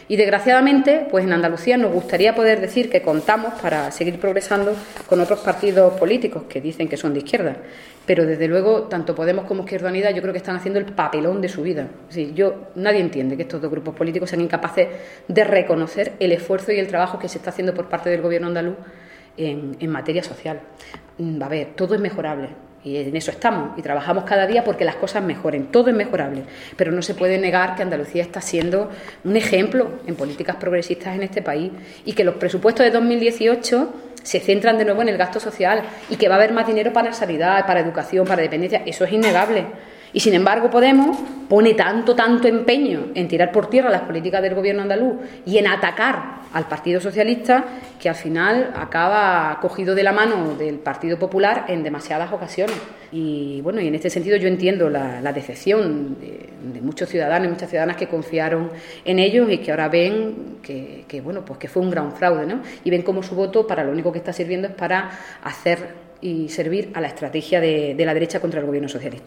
Y desgraciadamente, pues en Andalucía nos gustaría poder decir que contamos para seguir progresando con otros partidos políticos que dicen que son de izquierda, pero desde luego tanto Podemos como Izquierda Unida yo creo que están haciendo el papelón de su vida. Es decir, nadie entiende que estos dos grupos políticos sean incapaces de reconocer el esfuerzo y el trabajo que se está haciendo por parte del Gobierno andaluz en materia social. A ver, todo es mejorable. Y en eso estamos, y trabajamos cada día porque las cosas mejoren, todo es mejorable, pero no se puede negar que Andalucía está siendo un ejemplo en políticas progresistas en este país y que los presupuestos de 2018 se centran de nuevo en el gasto social y que va a haber más dinero para sanidad, para educación, para dependencia, eso es innegable. Y sin embargo Podemos pone tanto empeño en tirar por tierra las políticas del Gobierno andaluz y en atacar al Partido Socialista que al final acaba cogido de la mano del Partido Popular en demasiadas ocasiones. Y bueno, y en este sentido yo entiendo la decepción de muchos ciudadanos y muchas ciudadanas que confiaron en ellos y que ahora ven que bueno, pues que fue un gran fraude, ¿no? Y ven cómo su voto para lo único que está sirviendo es para hacer y servir a la estrategia de la derecha contra el Gobierno socialista.